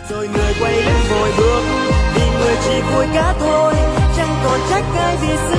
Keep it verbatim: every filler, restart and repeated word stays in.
rồi người quay lưng vội bước vì người chỉ vui cả thôi, chẳng còn trách ai vì xưa